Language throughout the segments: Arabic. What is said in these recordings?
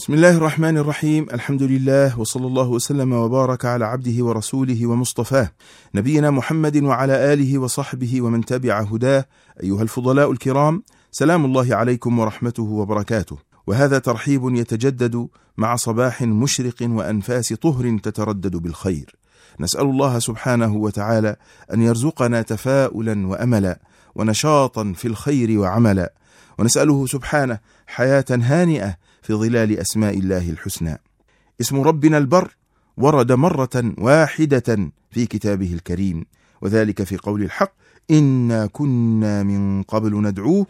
بسم الله الرحمن الرحيم. الحمد لله، وصلى الله وسلم وبارك على عبده ورسوله ومصطفاه نبينا محمد وعلى آله وصحبه ومن تبع هداه. أيها الفضلاء الكرام، سلام الله عليكم ورحمته وبركاته. وهذا ترحيب يتجدد مع صباح مشرق وأنفاس طهر تتردد بالخير. نسأل الله سبحانه وتعالى أن يرزقنا تفاؤلا وأملا ونشاطا في الخير وعملا، ونسأله سبحانه حياة هانئة في ظلال أسماء الله الحسنى. اسم ربنا البر ورد مرة واحدة في كتابه الكريم، وذلك في قول الحق: إنا كنا من قبل ندعوه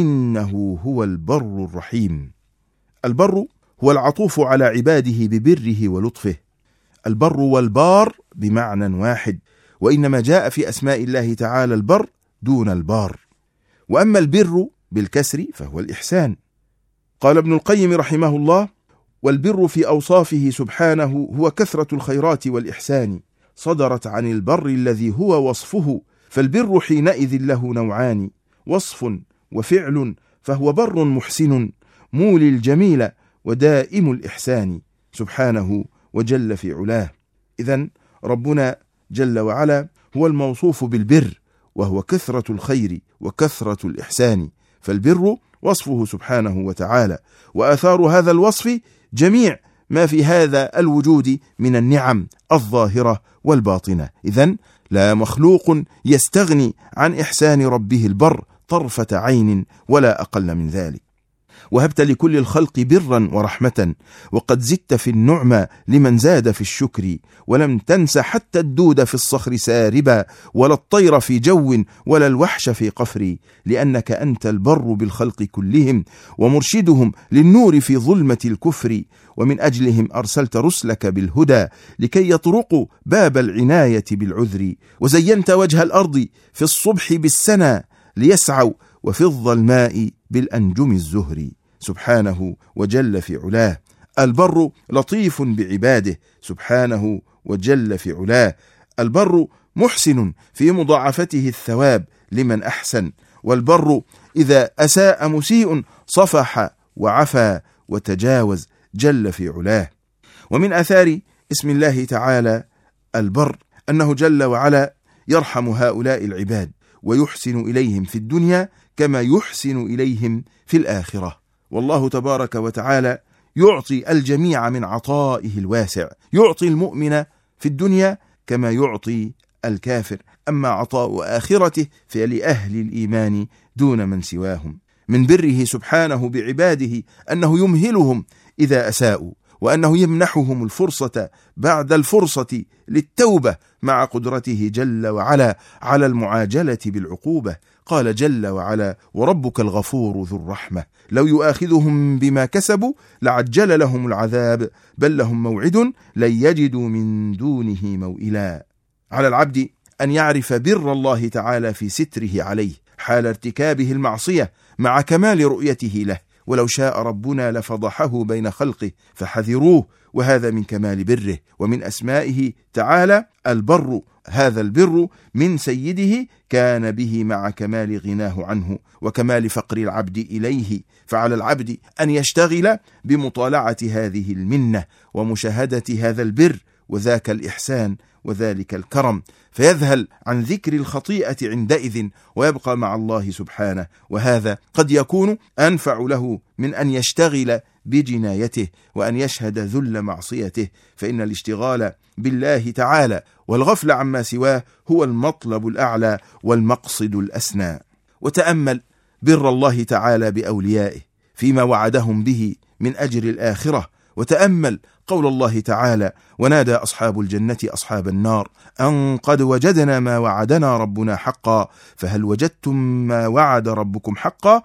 إنه هو البر الرحيم. البر هو العطوف على عباده ببره ولطفه. البر والبار بمعنى واحد، وإنما جاء في أسماء الله تعالى البر دون البار. وأما البر بالكسر فهو الإحسان. قال ابن القيم رحمه الله: والبر في أوصافه سبحانه هو كثرة الخيرات والإحسان، صدرت عن البر الذي هو وصفه، فالبر حينئذ له نوعان: وصف وفعل، فهو بر محسن مولي الجميل ودائم الإحسان سبحانه وجل في علاه. إذن ربنا جل وعلا هو الموصوف بالبر، وهو كثرة الخير وكثرة الإحسان، فالبر وصفه سبحانه وتعالى، وآثار هذا الوصف جميع ما في هذا الوجود من النعم الظاهرة والباطنة. إذن لا مخلوق يستغني عن إحسان ربه البر طرفة عين ولا أقل من ذلك. وهبت لكل الخلق برا ورحمة، وقد زدت في النعمة لمن زاد في الشكر، ولم تنس حتى الدود في الصخر ساربا، ولا الطير في جو، ولا الوحش في قفر، لأنك أنت البر بالخلق كلهم، ومرشدهم للنور في ظلمة الكفر، ومن أجلهم أرسلت رسلك بالهدى لكي يطرقوا باب العناية بالعذر، وزينت وجه الأرض في الصبح بالسنى ليسعوا، وفي الظلماء بالأنجم الزهري سبحانه وجل في علاه. البر لطيف بعباده سبحانه وجل في علاه. البر محسن في مضاعفته الثواب لمن أحسن، والبر إذا أساء مسيء صفح وعفى وتجاوز جل في علاه. ومن آثار اسم الله تعالى البر أنه جل وعلا يرحم هؤلاء العباد ويحسن إليهم في الدنيا كما يحسن إليهم في الآخرة. والله تبارك وتعالى يعطي الجميع من عطائه الواسع، يعطي المؤمن في الدنيا كما يعطي الكافر، أما عطاء آخرته فلأهل الإيمان دون من سواهم. من بره سبحانه بعباده أنه يمهلهم إذا أساءوا، وأنه يمنحهم الفرصة بعد الفرصة للتوبة، مع قدرته جل وعلا على المعاجلة بالعقوبة. قال جل وعلا: وربك الغفور ذو الرحمة، لو يؤاخذهم بما كسبوا لعجل لهم العذاب، بل لهم موعد لن يجدوا من دونه موئلا. على العبد أن يعرف بر الله تعالى في ستره عليه حال ارتكابه المعصية مع كمال رؤيته له، ولو شاء ربنا لفضحه بين خلقه فحذروه، وهذا من كمال بره. ومن أسمائه تعالى البر، هذا البر من سيده كان به مع كمال غناه عنه وكمال فقر العبد إليه، فعلى العبد أن يشتغل بمطالعة هذه المنة ومشاهدة هذا البر وذاك الإحسان وذلك الكرم، فيذهل عن ذكر الخطيئة عندئذ ويبقى مع الله سبحانه. وهذا قد يكون أنفع له من أن يشتغل بجنايته وأن يشهد ذل معصيته، فإن الاشتغال بالله تعالى والغفل عما سواه هو المطلب الأعلى والمقصد الأسنى. وتأمل بر الله تعالى بأوليائه فيما وعدهم به من أجر الآخرة، وتأمل قول الله تعالى: ونادى أصحاب الجنة أصحاب النار أن قد وجدنا ما وعدنا ربنا حقا، فهل وجدتم ما وعد ربكم حقا؟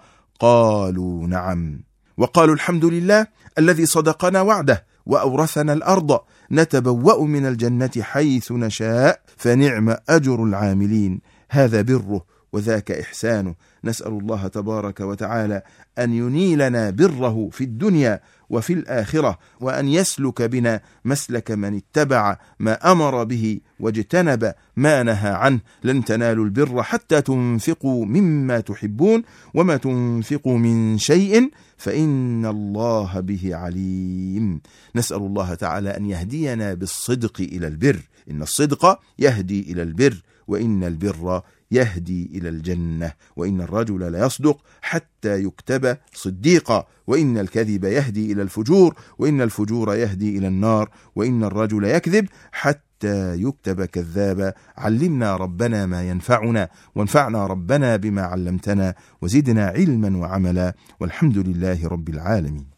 قالوا نعم. وقالوا الحمد لله الذي صدقنا وعده وأورثنا الأرض نتبوأ من الجنة حيث نشاء فنعم أجر العاملين. هذا بره وذاك إحسانه. نسأل الله تبارك وتعالى أن ينيلنا بره في الدنيا وفي الآخرة، وأن يسلك بنا مسلك من اتبع ما أمر به واجتنب ما نهى عنه. لن تنالوا البر حتى تنفقوا مما تحبون وما تنفقوا من شيء فإن الله به عليم. نسأل الله تعالى أن يهدينا بالصدق إلى البر، إن الصدق يهدي إلى البر، وإن البر يهدي إلى الجنة، وإن الرجل ليصدق حتى يكتب صديقا، وإن الكذب يهدي إلى الفجور، وإن الفجور يهدي إلى النار، وإن الرجل يكذب حتى يكتب كذابا. علمنا ربنا ما ينفعنا، وانفعنا ربنا بما علمتنا، وزدنا علما وعملا، والحمد لله رب العالمين.